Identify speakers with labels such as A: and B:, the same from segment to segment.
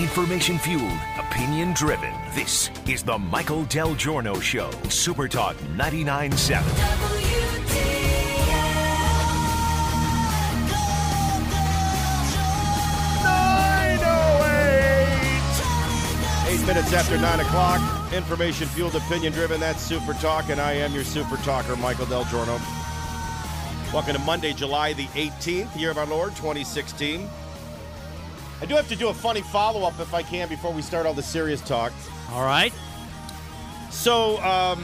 A: Information-fueled, opinion-driven. This is the Michael Del Giorno Show. Super Talk 99.7.
B: Eight minutes after 9 o'clock. Information-fueled, opinion-driven. That's Super Talk, and I am your Super Talker, Michael Del Giorno. Welcome to Monday, July the 18th, year of our Lord, 2016. I do have to do a funny follow-up if I can before we start all the serious talk.
C: All right.
B: So,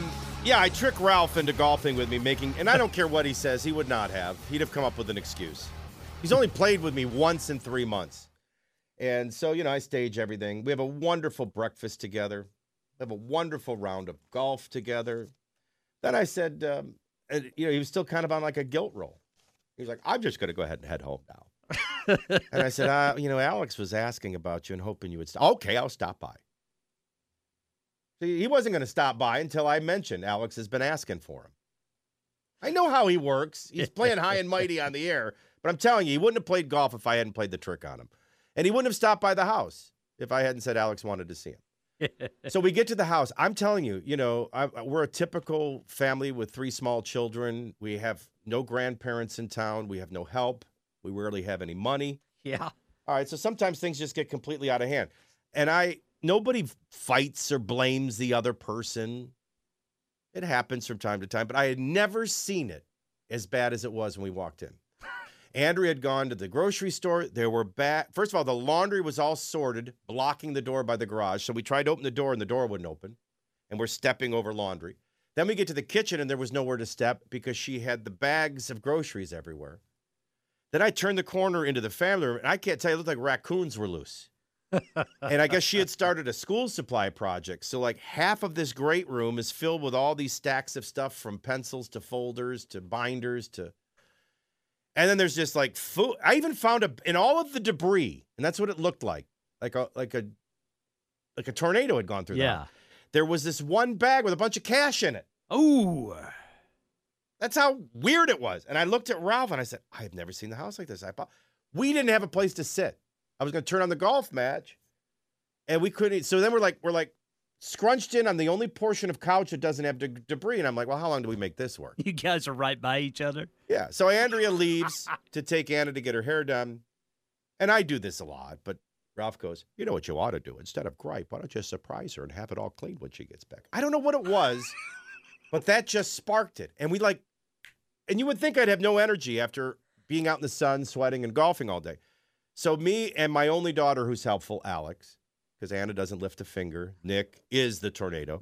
B: I trick Ralph into golfing with me, and I don't care what he says, he would not have. He'd have come up with an excuse. He's only played with me once in 3 months. And so, I stage everything. We have a wonderful breakfast together. We have a wonderful round of golf together. Then I said, he was still kind of on like a guilt roll. He was like, I'm just going to go ahead and head home now. And I said, Alex was asking about you and hoping you would stop. Okay, I'll stop by. See, he wasn't going to stop by until I mentioned Alex has been asking for him. I know how he works. He's playing high and mighty on the air. But I'm telling you, he wouldn't have played golf if I hadn't played the trick on him. And he wouldn't have stopped by the house if I hadn't said Alex wanted to see him. So we get to the house. I'm telling you, we're a typical family with 3 small children. We have no grandparents in town. We have no help. We rarely have any money.
C: Yeah.
B: All right, so sometimes things just get completely out of hand. And nobody fights or blames the other person. It happens from time to time, but I had never seen it as bad as it was when we walked in. Andrea had gone to the grocery store. There were First of all, the laundry was all sorted, blocking the door by the garage. So we tried to open the door, and the door wouldn't open. And we're stepping over laundry. Then we get to the kitchen, and there was nowhere to step because she had the bags of groceries everywhere. Then I turned the corner into the family room, and I can't tell you, it looked like raccoons were loose. And I guess she had started a school supply project. So like half of this great room is filled with all these stacks of stuff from pencils to folders to binders to... And then there's just like food. I even found in all of the debris, and that's what it looked like a tornado had gone through
C: Yeah.
B: that. There was this one bag with a bunch of cash in it.
C: Ooh.
B: That's how weird it was. And I looked at Ralph and I said, I have never seen the house like this. We didn't have a place to sit. I was going to turn on the golf match, and we couldn't. So then we're like scrunched in on the only portion of couch that doesn't have debris. And I'm like, well, how long do we make this work?
C: You guys are right by each other.
B: Yeah. So Andrea leaves to take Anna to get her hair done. And I do this a lot, but Ralph goes, you know what you ought to do? Instead of gripe, why don't you surprise her and have it all cleaned when she gets back? I don't know what it was, but that just sparked it. And and you would think I'd have no energy after being out in the sun, sweating, and golfing all day. So me and my only daughter who's helpful, Alex, because Anna doesn't lift a finger. Nick is the tornado.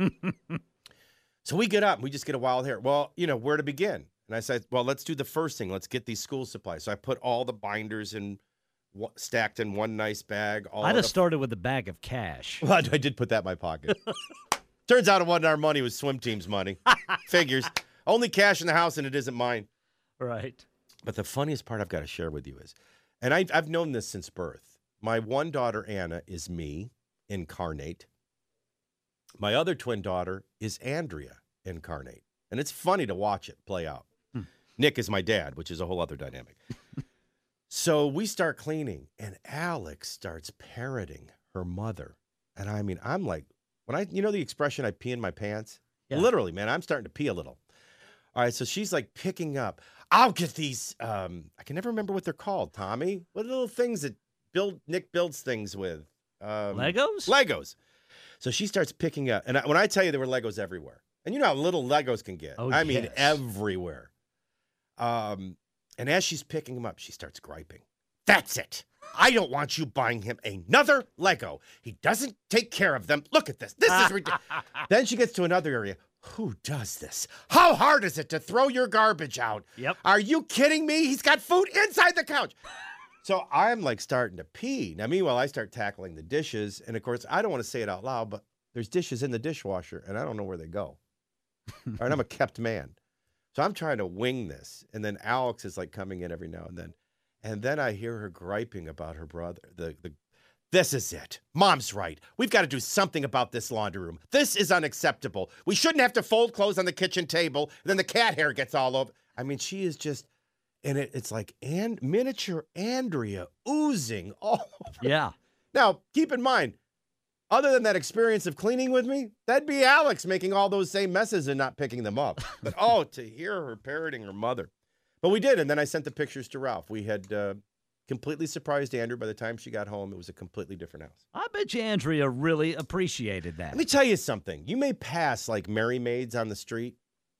B: So we get up and we just get a wild hair. Well, where to begin? And I said, well, let's do the first thing. Let's get these school supplies. So I put all the binders stacked in one nice bag.
C: I'd have started with a bag of cash.
B: Well, I did put that in my pocket. Turns out it wasn't our money. It was swim team's money. Figures. Only cash in the house, and it isn't mine.
C: Right.
B: But the funniest part I've got to share with you is, and I've known this since birth, my one daughter, Anna, is me incarnate. My other twin daughter is Andrea incarnate. And it's funny to watch it play out. Nick is my dad, which is a whole other dynamic. So we start cleaning, and Alex starts parroting her mother. And I mean, I'm like, the expression, I pee in my pants? Yeah. Literally, man, I'm starting to pee a little. All right, so she's like picking up. I'll get these, I can never remember what they're called, Tommy. What little things that Nick builds things with?
C: Legos?
B: Legos. So she starts picking up. And when I tell you there were Legos everywhere. And you know how little Legos can get.
C: Oh,
B: I mean, everywhere. And as she's picking them up, she starts griping. That's it. I don't want you buying him another Lego. He doesn't take care of them. Look at this. This is ridiculous. Then she gets to another area. Who does this? How hard is it to throw your garbage out?
C: Yep.
B: Are you kidding me? He's got food inside the couch. So I'm like starting to pee. Now, meanwhile, I start tackling the dishes. And of course, I don't want to say it out loud, but there's dishes in the dishwasher and I don't know where they go. All right, I'm a kept man. So I'm trying to wing this. And then Alex is like coming in every now and then. And then I hear her griping about her brother. This is it. Mom's right. We've got to do something about this laundry room. This is unacceptable. We shouldn't have to fold clothes on the kitchen table. And then the cat hair gets all over. I mean, she is just, and it's like miniature Andrea oozing all over.
C: Yeah.
B: Now, keep in mind, other than that experience of cleaning with me, that'd be Alex making all those same messes and not picking them up. But, to hear her parroting her mother. But we did, and then I sent the pictures to Ralph. We had completely surprised Andrew. By the time she got home, it was a completely different house.
C: I bet you Andrea really appreciated that.
B: Let me tell you something. You may pass, like, Mary Maids on the street.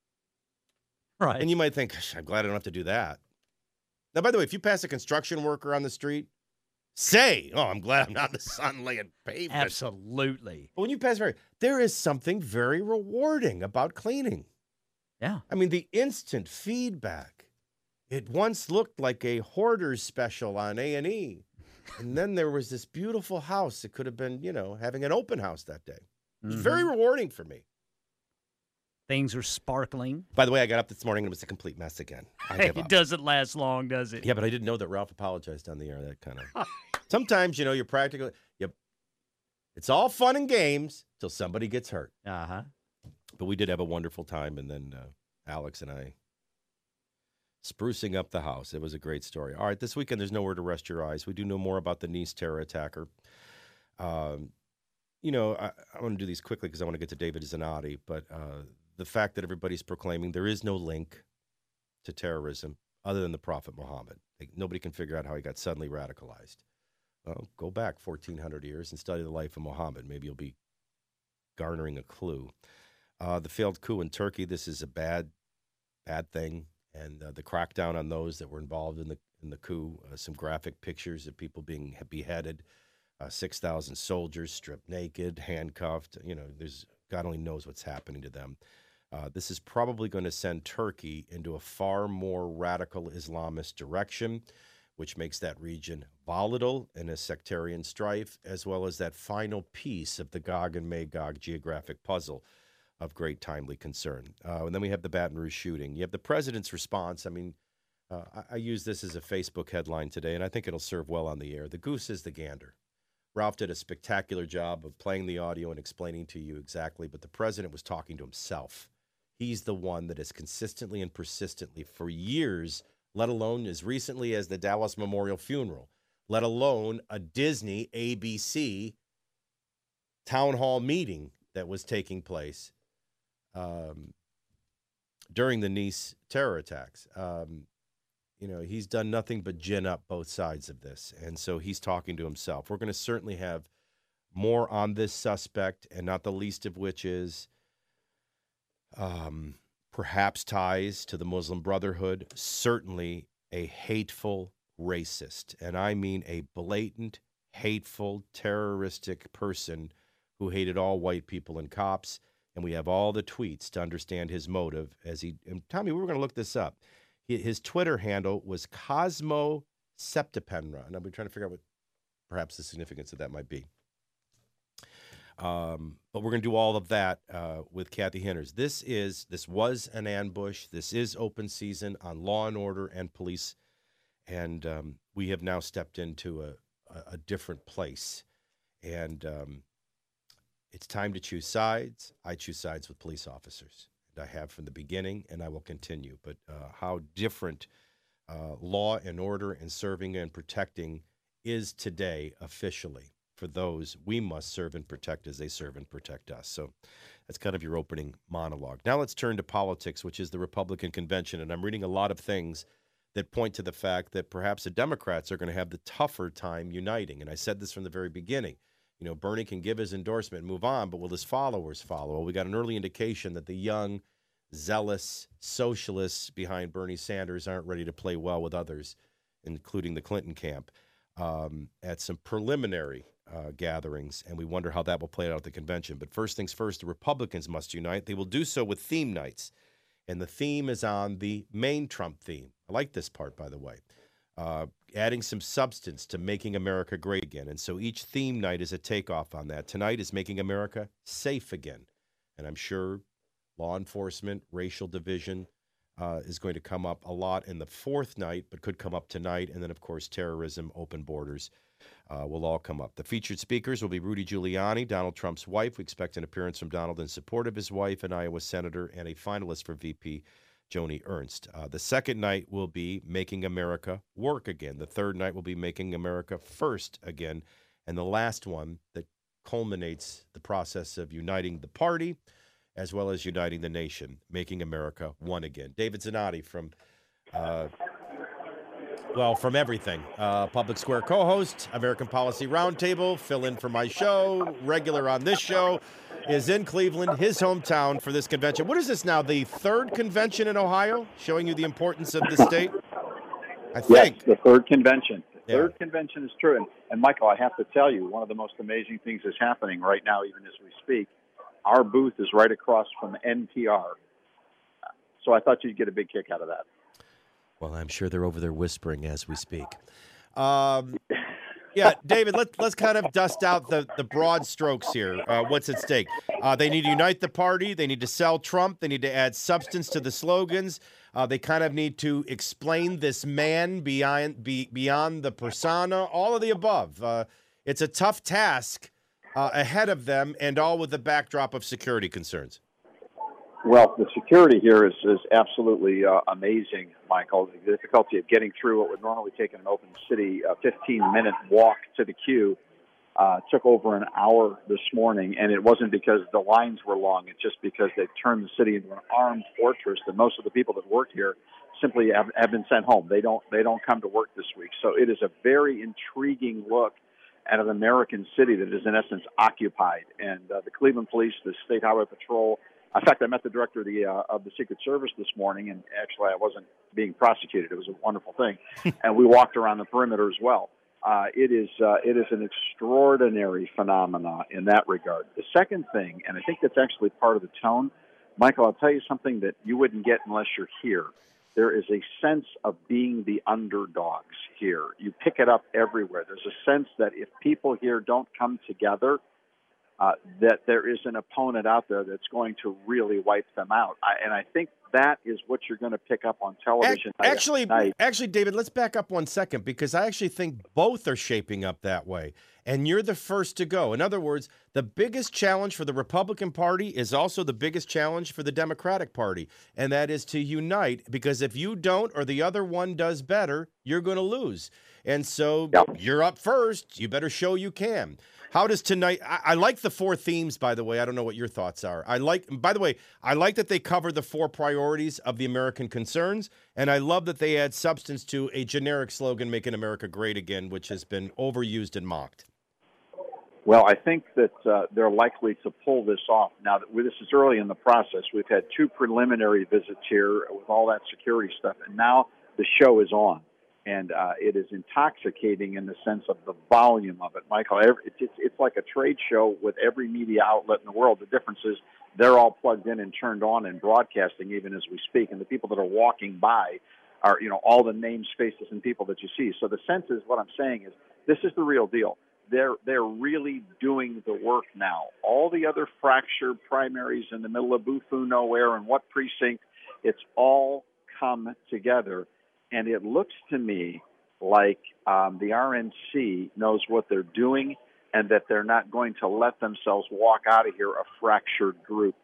C: Right.
B: And you might think, I'm glad I don't have to do that. Now, by the way, if you pass a construction worker on the street, say, I'm glad I'm not in the sun laying pavement.
C: Absolutely.
B: But when you pass Mary, there is something very rewarding about cleaning.
C: Yeah.
B: I mean, the instant feedback. It once looked like a hoarder's special on A&E. And then there was this beautiful house. It could have been, having an open house that day. It was very rewarding for me.
C: Things are sparkling.
B: By the way, I got up this morning and it was a complete mess again.
C: It doesn't last long, does it?
B: Yeah, but I didn't know that Ralph apologized on the air. That kind of. Sometimes, you're practically. It's all fun and games till somebody gets hurt.
C: Uh-huh.
B: But we did have a wonderful time, and then Alex and I sprucing up the house. It was a great story. All right, this weekend there's nowhere to rest your eyes. We do know more about the Nice terror attacker. I want to do these quickly because I want to get to David Zanotti, but the fact that everybody's proclaiming there is no link to terrorism other than the Prophet Muhammad. Nobody can figure out how he got suddenly radicalized. Well, go back 1,400 years and study the life of Muhammad. Maybe you'll be garnering a clue. The failed coup in Turkey, this is a bad thing. And the crackdown on those that were involved in the coup, some graphic pictures of people being beheaded, 6,000 soldiers stripped naked, handcuffed. There's God only knows what's happening to them. This is probably going to send Turkey into a far more radical Islamist direction, which makes that region volatile in a sectarian strife, as well as that final piece of the Gog and Magog geographic puzzle of great timely concern. And then we have the Baton Rouge shooting. You have the president's response. I mean, I use this as a Facebook headline today, and I think it'll serve well on the air. The goose is the gander. Ralph did a spectacular job of playing the audio and explaining to you exactly, but the president was talking to himself. He's the one that has consistently and persistently for years, let alone as recently as the Dallas Memorial funeral, let alone a Disney ABC town hall meeting that was taking place during the Nice terror attacks. He's done nothing but gin up both sides of this. And so he's talking to himself. We're going to certainly have more on this suspect, and not the least of which is perhaps ties to the Muslim Brotherhood, certainly a hateful racist. And I mean a blatant, hateful, terroristic person who hated all white people and cops. And we have all the tweets to understand his motive. And Tommy, we were going to look this up. His Twitter handle was Cosmo Septipenra. And I've been trying to figure out what perhaps the significance of that might be. But we're going to do all of that with Kathy Henners. This was an ambush. This is open season on Law and Order and police. And we have now stepped into a different place. And it's time to choose sides. I choose sides with police officers. And I have from the beginning, and I will continue. But how different law and order and serving and protecting is today officially for those we must serve and protect as they serve and protect us. So that's kind of your opening monologue. Now let's turn to politics, which is the Republican convention. And I'm reading a lot of things that point to the fact that perhaps the Democrats are going to have the tougher time uniting. And I said this from the very beginning. Bernie can give his endorsement and move on, but will his followers follow? Well, we got an early indication that the young, zealous socialists behind Bernie Sanders aren't ready to play well with others, including the Clinton camp, at some preliminary gatherings, and we wonder how that will play out at the convention. But first things first, the Republicans must unite. They will do so with theme nights, and the theme is on the main Trump theme. I like this part, by the way. Adding some substance to making America great again. And so each theme night is a takeoff on that. Tonight is making America safe again. And I'm sure law enforcement, racial division is going to come up a lot in the fourth night, but could come up tonight. And then, of course, terrorism, open borders will all come up. The featured speakers will be Rudy Giuliani, Donald Trump's wife. We expect an appearance from Donald in support of his wife, an Iowa senator, and a finalist for VP, Joni Ernst. The second night will be Making America Work Again. The third night will be Making America First Again. and the last one that culminates the process of uniting the party as well as uniting the nation, making America one again. David Zanotti from from everything. Public Square co-host, American Policy Roundtable, fill in for my show, regular on this show, is in Cleveland, his hometown, for this convention. What is this now, the third convention in Ohio, showing you the importance of the state? I think.
D: Yes, the third convention. The third convention is true. And Michael, I have to tell you, one of the most amazing things is happening right now, even as we speak. Our booth is right across from NPR. So I thought you'd get a big kick out of that.
B: Well, I'm sure they're over there whispering as we speak. David, let's kind of dust out the broad strokes here. What's at stake? They need to unite the party. They need to sell Trump. They need to add substance to the slogans. They kind of need to explain this man beyond the persona, all of the above. It's a tough task ahead of them, and all with the backdrop of security concerns.
D: Well, the security here is absolutely amazing, Michael. The difficulty of getting through what would normally take in an open city a 15-minute walk to the queue took over an hour this morning, and it wasn't because the lines were long. It's just because they've turned the city into an armed fortress, and most of the people that work here simply have been sent home. They don't come to work this week. So it is a very intriguing look at an American city that is, in essence, occupied. And the Cleveland Police, the State Highway Patrol. In fact, I met the director of the Secret Service this morning, and actually I wasn't being prosecuted. It was a wonderful thing. And we walked around the perimeter as well. It is an extraordinary phenomena in that regard. The second thing, and I think that's actually part of the tone, Michael, I'll tell you something that you wouldn't get unless you're here. There is a sense of being the underdogs here. You pick it up everywhere. There's a sense that if people here don't come together, that there is an opponent out there that's going to really wipe them out. And I think that is what you're going to pick up on television.
B: Actually, David, let's back up 1 second, because I actually think both are shaping up that way. And you're the first to go. In other words, the biggest challenge for the Republican Party is also the biggest challenge for the Democratic Party, and that is to unite, because if you don't or the other one does better, you're going to lose. And so You're up first. You better show you can. How does tonight? I like the four themes, by the way. I don't know what your thoughts are. I like that they cover the four priorities of the American concerns, and I love that they add substance to a generic slogan, "Making America Great Again," which has been overused and mocked.
D: Well, I think that they're likely to pull this off. Now, this is early in the process. We've had two preliminary visits here with all that security stuff, and now the show is on. And it is intoxicating in the sense of the volume of it, Michael. It's like a trade show with every media outlet in the world. The difference is they're all plugged in and turned on and broadcasting even as we speak. And the people that are walking by are, all the names, faces, and people that you see. So the sense is, what I'm saying is, this is the real deal. They're really doing the work now. All the other fractured primaries in the middle of Boothoo nowhere and what precinct, it's all come together. And it looks to me like the RNC knows what they're doing and that they're not going to let themselves walk out of here a fractured group.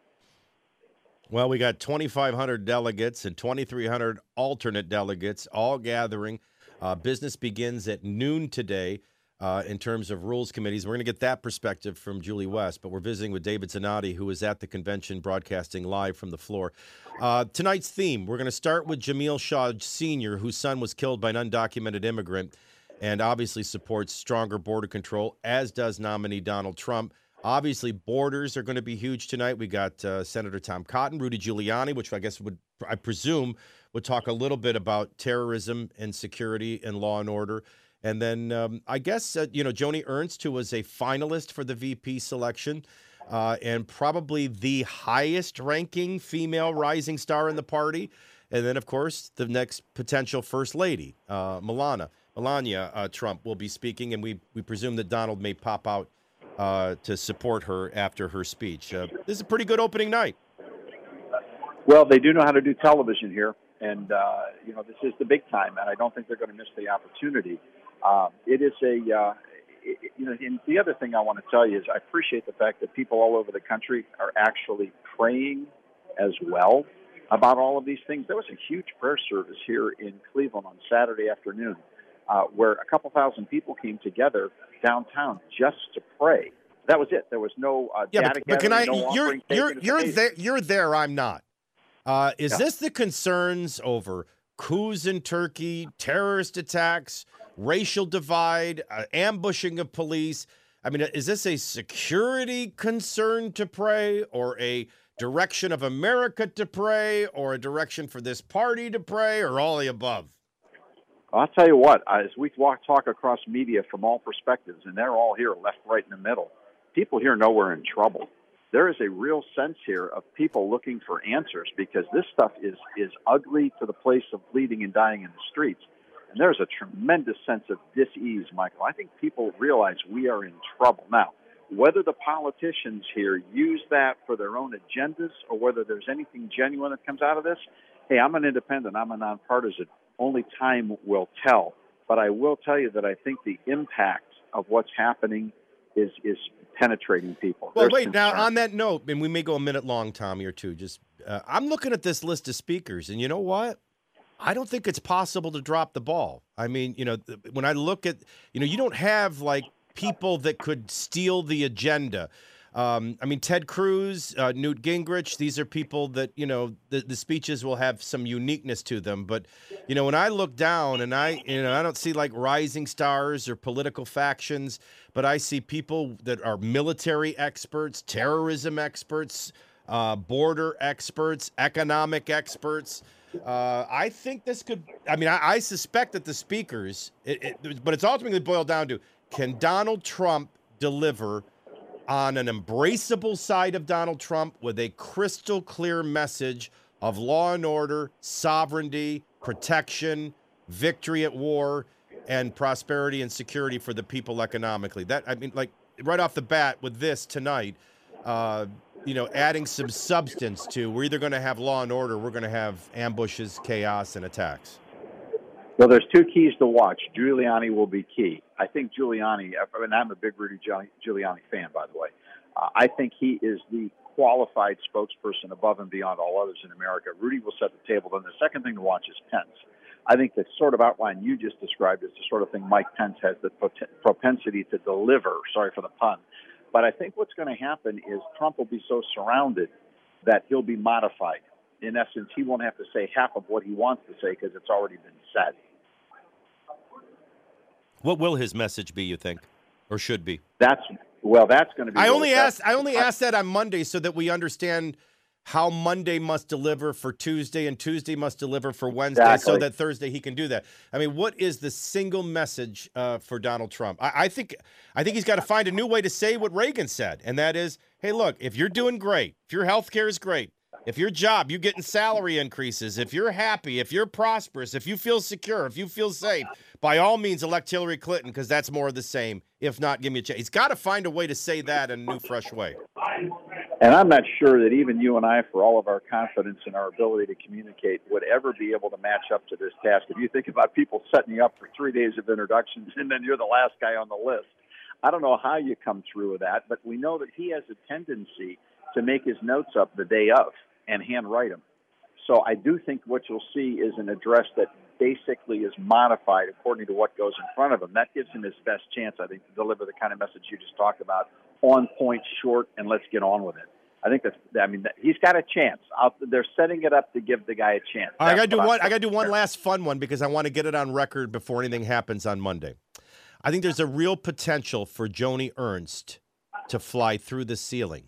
B: Well, we got 2,500 delegates and 2,300 alternate delegates all gathering. Business begins at noon today in terms of rules committees. We're going to get that perspective from Julie West, but we're visiting with David Zanotti, who is at the convention broadcasting live from the floor. Tonight's theme, we're going to start with Jamil Shaw Sr., whose son was killed by an undocumented immigrant and obviously supports stronger border control, as does nominee Donald Trump. Obviously, borders are going to be huge tonight. We got Senator Tom Cotton, Rudy Giuliani, which I presume would talk a little bit about terrorism and security and law and order. And then I guess, Joni Ernst, who was a finalist for the VP selection and probably the highest-ranking female rising star in the party. And then, of course, the next potential first lady, Melania Trump, will be speaking. And we presume that Donald may pop out to support her after her speech. This is a pretty good opening night.
D: Well, they do know how to do television here. And, this is the big time, and I don't think they're going to miss the opportunity. It is and the other thing I want to tell you is I appreciate the fact that people all over the country are actually praying as well about all of these things. There was a huge prayer service here in Cleveland on Saturday afternoon where a couple thousand people came together downtown just to pray. That was it. There was no data
B: but can I?
D: no
B: You're there. I'm not. Is this the concerns over coups in Turkey, terrorist attacks, racial divide, ambushing of police? I mean, is this a security concern to pray, or a direction of America to pray, or a direction for this party to pray, or all the above?
D: I'll tell you what, as we talk across media from all perspectives, and they're all here, left, right, in the middle, people here know we're in trouble. There is a real sense here of people looking for answers, because this stuff is ugly to the place of bleeding and dying in the streets. And there's a tremendous sense of dis-ease, Michael. I think people realize we are in trouble. Now, whether the politicians here use that for their own agendas or whether there's anything genuine that comes out of this, hey, I'm an independent, I'm a nonpartisan. Only time will tell. But I will tell you that I think the impact of what's happening is penetrating people.
B: Well, wait, now on that note, and we may go a minute long, Tommy, or two, just I'm looking at this list of speakers, and you know what? I don't think it's possible to drop the ball. I mean, when I look at, you don't have like people that could steal the agenda. I mean, Ted Cruz, Newt Gingrich, these are people that, the speeches will have some uniqueness to them. But, when I look down and I don't see like rising stars or political factions, but I see people that are military experts, terrorism experts, border experts, economic experts. I think this could, I suspect that the speakers, but it's ultimately boiled down to, can Donald Trump deliver on an embraceable side of Donald Trump with a crystal clear message of law and order, sovereignty, protection, victory at war, and prosperity and security for the people economically? Right off the bat with this tonight, adding some substance to, we're either going to have law and order, we're going to have ambushes, chaos, and attacks.
D: Well, there's two keys to watch. Giuliani will be key. I think Giuliani, and I'm a big Rudy Giuliani fan, by the way. I think he is the qualified spokesperson above and beyond all others in America. Rudy will set the table. Then the second thing to watch is Pence. I think the sort of outline you just described is the sort of thing Mike Pence has the propensity to deliver. Sorry for the pun. But I think what's going to happen is Trump will be so surrounded that he'll be modified. In essence, he won't have to say half of what he wants to say because it's already been said.
B: What will his message be, you think, or should be?
D: That's going to be.
B: I only asked that on Monday so that we understand how Monday must deliver for Tuesday and Tuesday must deliver for Wednesday, so that Thursday he can do that. I mean, what is the single message for Donald Trump? I think he's got to find a new way to say what Reagan said, and that is, hey, look, if you're doing great, if your health care is great, if your job, you're getting salary increases, if you're happy, if you're prosperous, if you feel secure, if you feel safe, by all means elect Hillary Clinton, because that's more of the same. If not, give me a chance. He's got to find a way to say that in a new, fresh way.
D: And I'm not sure that even you and I, for all of our confidence in our ability to communicate, would ever be able to match up to this task. If you think about people setting you up for 3 days of introductions and then you're the last guy on the list, I don't know how you come through with that, but we know that he has a tendency to make his notes up the day of and handwrite them. So I do think what you'll see is an address that basically is modified according to what goes in front of him. That gives him his best chance, I think, to deliver the kind of message you just talked about, on point, short, and let's get on with it. I think he's got a chance. They're setting it up to give the guy a chance.
B: I got to do one last fun one because I want to get it on record before anything happens on Monday. I think there's a real potential for Joni Ernst to fly through the ceiling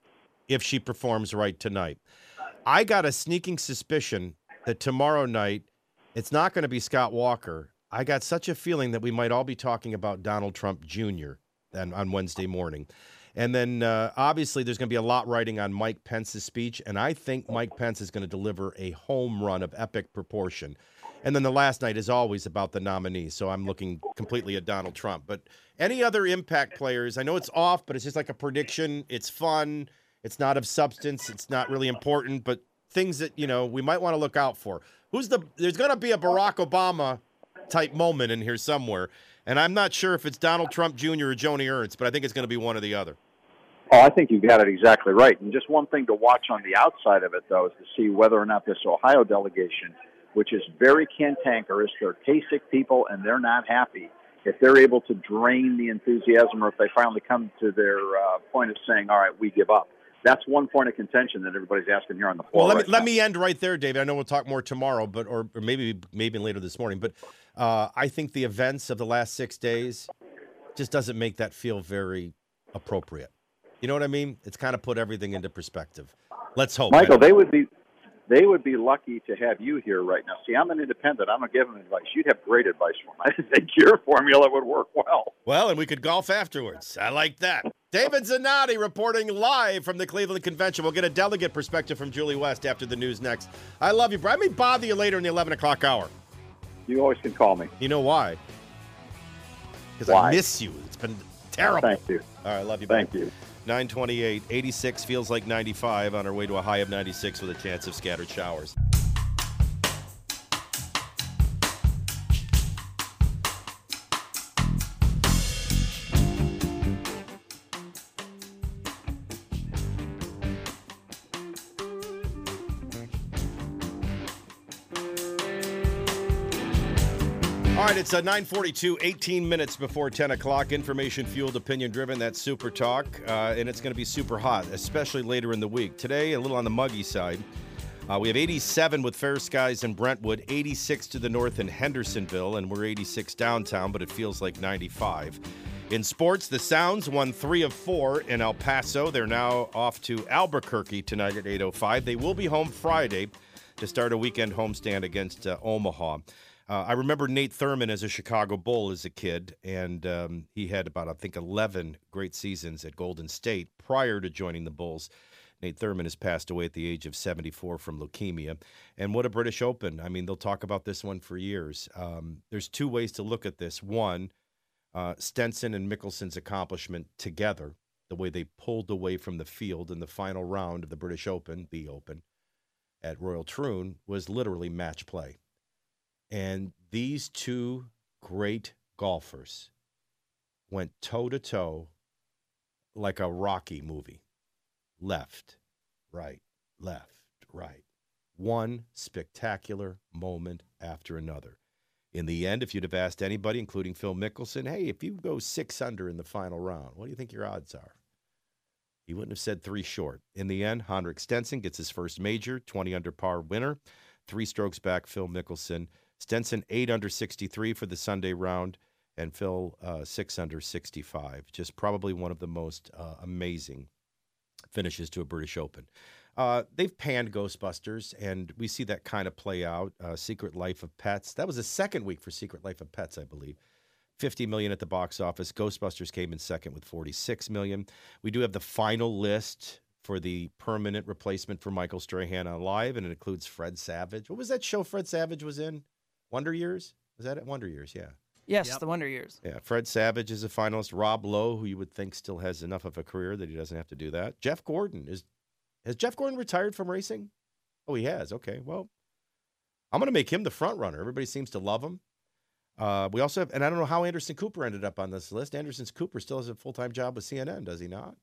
B: if she performs right tonight. I got a sneaking suspicion that tomorrow night it's not going to be Scott Walker. I got such a feeling that we might all be talking about Donald Trump Jr. then on Wednesday morning. And then obviously there's going to be a lot riding on Mike Pence's speech, and I think Mike Pence is going to deliver a home run of epic proportion. And then the last night is always about the nominee, so I'm looking completely at Donald Trump. But any other impact players, I know it's off, but it's just like a prediction. It's fun. It's not of substance. It's not really important, but things that, we might want to look out for. There's going to be a Barack Obama type moment in here somewhere, and I'm not sure if it's Donald Trump Jr. or Joni Ernst, but I think it's going to be one or the other.
D: Oh, I think you've got it exactly right. And just one thing to watch on the outside of it, though, is to see whether or not this Ohio delegation which is very cantankerous. They're Kasich people, and they're not happy. If they're able to drain the enthusiasm, or if they finally come to their point of saying, all right, we give up. That's one point of contention that everybody's asking here on the floor.
B: Well, let me end right there, David. I know we'll talk more tomorrow, but or maybe later this morning. But I think the events of the last 6 days just doesn't make that feel very appropriate. You know what I mean? It's kind of put everything into perspective. Let's hope.
D: Michael, they would be lucky to have you here right now. See, I'm an independent. I'm going to give them advice. You'd have great advice for them. I think your formula would work well.
B: Well, and we could golf afterwards. I like that. David Zanotti reporting live from the Cleveland Convention. We'll get a delegate perspective from Julie West after the news next. I love you, bro. I may bother you later in the 11 o'clock hour.
D: You always can call me.
B: You know why? Because I miss you. It's been terrible.
D: Thank you.
B: All right, love you.
D: Thank you.
B: 928, 86 feels like 95 on our way to a high of 96 with a chance of scattered showers. All right, it's 9:42, 18 minutes before 10 o'clock. Information-fueled, opinion-driven. That's Super Talk, and it's going to be super hot, especially later in the week. Today, a little on the muggy side. We have 87 with fair skies in Brentwood, 86 to the north in Hendersonville, and we're 86 downtown, but it feels like 95. In sports, the Sounds won 3 of 4 in El Paso. They're now off to Albuquerque tonight at 8:05. They will be home Friday to start a weekend homestand against Omaha. I remember Nate Thurman as a Chicago Bull as a kid, and he had about, I think, 11 great seasons at Golden State prior to joining the Bulls. Nate Thurman has passed away at the age of 74 from leukemia. And what a British Open. I mean, they'll talk about this one for years. There's two ways to look at this. One, Stenson and Mickelson's accomplishment together, the way they pulled away from the field in the final round of the British Open, the Open, at Royal Troon, was literally match play. And these two great golfers went toe-to-toe like a Rocky movie. Left, right, left, right. One spectacular moment after another. In the end, if you'd have asked anybody, including Phil Mickelson, hey, if you go 6 under in the final round, what do you think your odds are? He wouldn't have said 3 short. In the end, Henrik Stenson gets his first major, 20 under par winner, 3 strokes back, Phil Mickelson. Stenson 8 under 63 for the Sunday round, and Phil 6 under 65. Just probably one of the most amazing finishes to a British Open. They've panned Ghostbusters, and we see that kind of play out. Secret Life of Pets. That was the second week for Secret Life of Pets, I believe. $50 million at the box office. Ghostbusters came in second with $46 million. We do have the final list for the permanent replacement for Michael Strahan on Live, and it includes Fred Savage. What was that show Fred Savage was in? Wonder Years? Was that it? Wonder Years, yeah.
E: Yes,
C: Yep.
E: The Wonder Years.
B: Yeah, Fred Savage is a finalist. Rob Lowe, who you would think still has enough of a career that he doesn't have to do that. Jeff Gordon. Has Jeff Gordon retired from racing? Oh, he has. Okay, well, I'm going to make him the front runner. Everybody seems to love him. We also have, and I don't know how Anderson Cooper ended up on this list. Anderson Cooper still has a full-time job with CNN, does he not?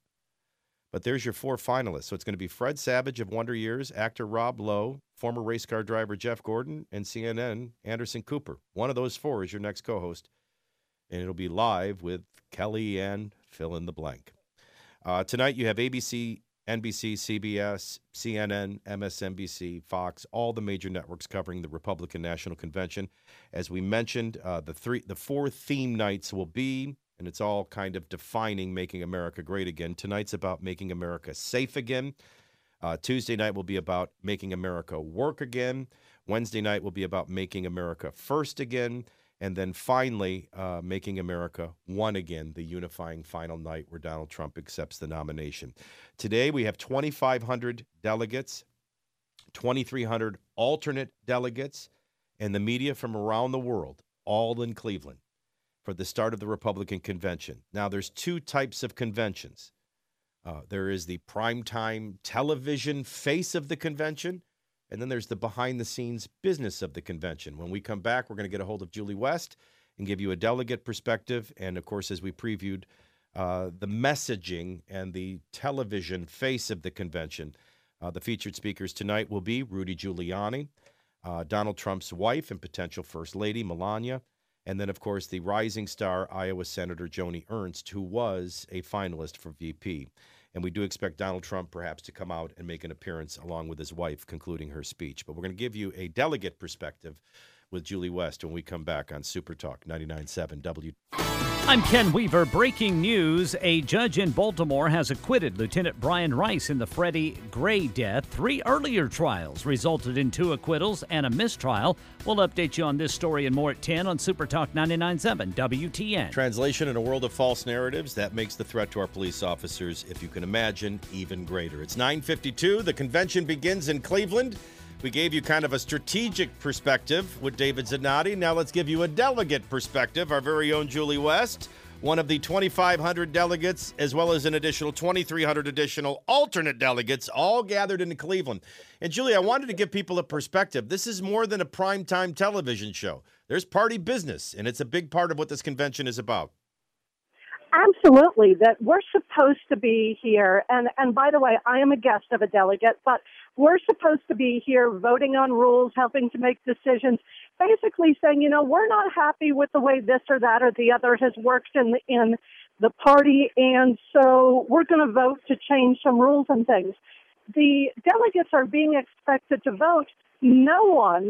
B: But there's your 4 finalists. So it's going to be Fred Savage of Wonder Years, actor Rob Lowe, former race car driver Jeff Gordon, and CNN Anderson Cooper. One of those 4 is your next co-host, and it'll be live with Kelly and fill in the blank. Tonight you have ABC, NBC, CBS, CNN, MSNBC, Fox, all the major networks covering the Republican National Convention. As we mentioned, the 4 theme nights will be, and it's all kind of defining Making America Great Again. Tonight's about making America safe again. Tuesday night will be about making America work again. Wednesday night will be about making America first again. And then finally, making America one again, the unifying final night where Donald Trump accepts the nomination. Today we have 2,500 delegates, 2,300 alternate delegates, and the media from around the world, all in Cleveland, for the start of the Republican convention. Now, there's 2 types of conventions. There is the primetime television face of the convention, and then there's the behind-the-scenes business of the convention. When we come back, we're going to get a hold of Julie West and give you a delegate perspective. And, of course, as we previewed, the messaging and the television face of the convention. The featured speakers tonight will be Rudy Giuliani, Donald Trump's wife and potential First Lady, Melania, and then, of course, the rising star Iowa Senator Joni Ernst, who was a finalist for VP. And we do expect Donald Trump perhaps to come out and make an appearance along with his wife, concluding her speech. But we're going to give you a delegate perspective with Julie West when we come back on Super Talk 99.7 W.
C: I'm Ken Weaver. Breaking news. A judge in Baltimore has acquitted Lieutenant Brian Rice in the Freddie Gray death. 3 earlier trials resulted in 2 acquittals and a mistrial. We'll update you on this story and more at 10 on Super Talk 99.7 WTN.
B: Translation: in a world of false narratives, that makes the threat to our police officers, if you can imagine, even greater. It's 9:52. The convention begins in Cleveland. We gave you kind of a strategic perspective with David Zanotti. Now let's give you a delegate perspective. Our very own Julie West, one of the 2,500 delegates, as well as an additional 2,300 additional alternate delegates, all gathered in Cleveland. And Julie, I wanted to give people a perspective. This is more than a primetime television show. There's party business, and it's a big part of what this convention is about.
E: Absolutely, that we're supposed to be here, and by the way, I am a guest of a delegate, but we're supposed to be here voting on rules, helping to make decisions, basically saying, we're not happy with the way this or that or the other has worked in the party, and so we're going to vote to change some rules and things. The delegates are being expected to vote. No one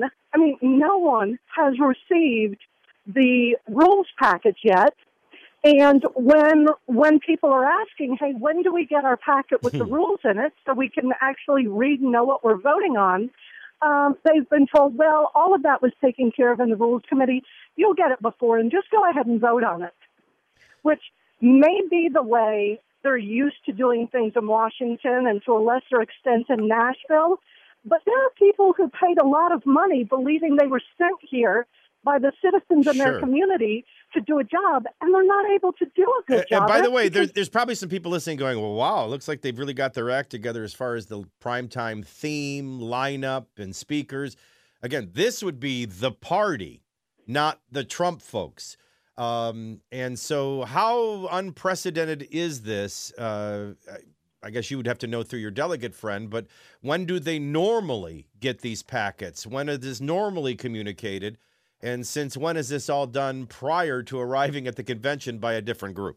E: has received the rules package yet. And when people are asking, hey, when do we get our packet with the rules in it so we can actually read and know what we're voting on, they've been told, well, all of that was taken care of in the Rules Committee. You'll get it before, and just go ahead and vote on it, which may be the way they're used to doing things in Washington and to a lesser extent in Nashville. But there are people who paid a lot of money believing they were sent here by the citizens in their community to do a job, and they're not able to do a good job.
B: And by the way, there's probably some people listening going, well, wow, it looks like they've really got their act together as far as the primetime theme, lineup, and speakers. Again, this would be the party, not the Trump folks. And so how unprecedented is this? I guess you would have to know through your delegate friend, but when do they normally get these packets? When is this normally communicated? And since when is this all done prior to arriving at the convention by a different group?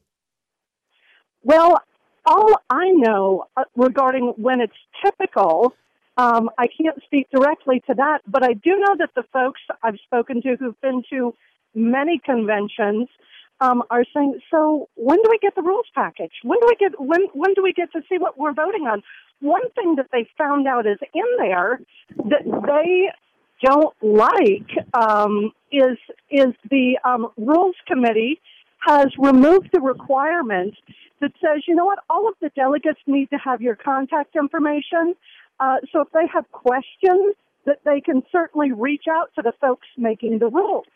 E: Well, all I know regarding when it's typical, I can't speak directly to that, but I do know that the folks I've spoken to who've been to many conventions are saying, so when do we get the rules package? When do we get to see what we're voting on? One thing that they found out is in there that they don't like is the Rules Committee has removed the requirement that says, all of the delegates need to have your contact information. So if they have questions, that they can certainly reach out to the folks making the rules.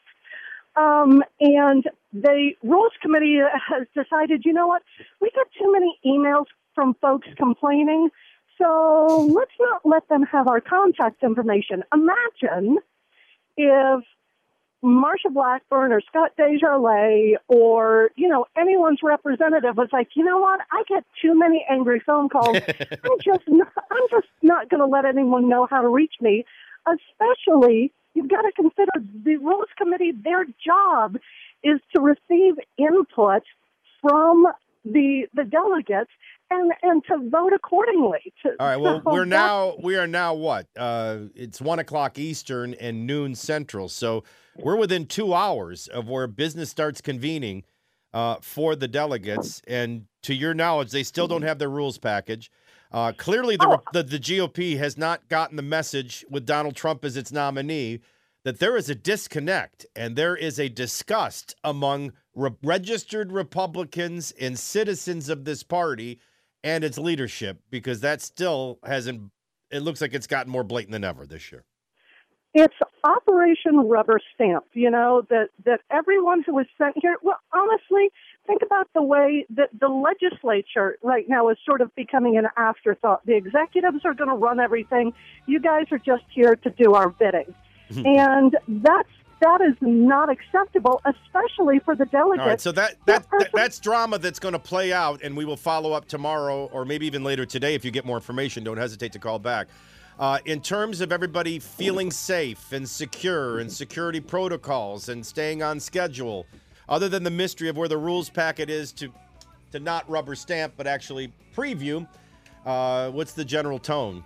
E: And the Rules Committee has decided, we got too many emails from folks complaining, so let's not let them have our contact information. Imagine if Marsha Blackburn or Scott Desjardins or, anyone's representative was like, I get too many angry phone calls. I'm just not going to let anyone know how to reach me. Especially, you've got to consider the Rules Committee, their job is to receive input from the delegates and to vote accordingly.
B: All right. Well, we are now what? It's 1:00 Eastern and noon Central. So we're within 2 hours of where business starts convening for the delegates. And to your knowledge, they still don't have their rules package. Clearly, the GOP has not gotten the message with Donald Trump as its nominee that there is a disconnect and there is a disgust among registered Republicans and citizens of this party and its leadership, because that still hasn't, it looks like it's gotten more blatant than ever this year.
E: It's Operation Rubber Stamp, that everyone who was sent here, well, honestly, think about the way that the legislature right now is sort of becoming an afterthought. The executives are going to run everything. You guys are just here to do our bidding. And that is not acceptable, especially for the delegates.
B: All right, so that's drama that's going to play out, and we will follow up tomorrow or maybe even later today. If you get more information, don't hesitate to call back. In terms of everybody feeling safe and secure and security protocols and staying on schedule, other than the mystery of where the rules packet is to not rubber stamp but actually preview, what's the general tone?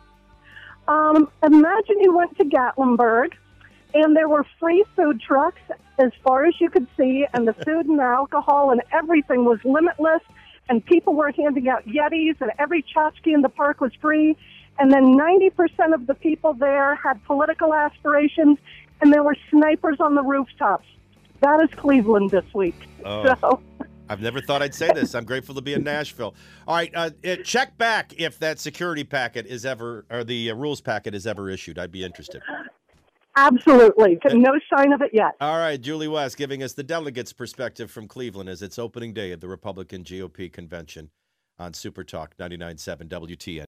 E: Imagine you went to Gatlinburg and there were free food trucks as far as you could see, and the food and the alcohol and everything was limitless, and people were handing out Yetis, and every tchotchke in the park was free. And then 90% of the people there had political aspirations, and there were snipers on the rooftops. That is Cleveland this week.
B: Oh.
E: So,
B: I've never thought I'd say this. I'm grateful to be in Nashville. All right, check back if that security packet is ever, or the rules packet is ever issued. I'd be interested.
E: absolutely. No sign of it yet.
B: All right, Julie West giving us the delegates' perspective from Cleveland as it's opening day of the Republican GOP convention on Super Talk 99.7 WTN.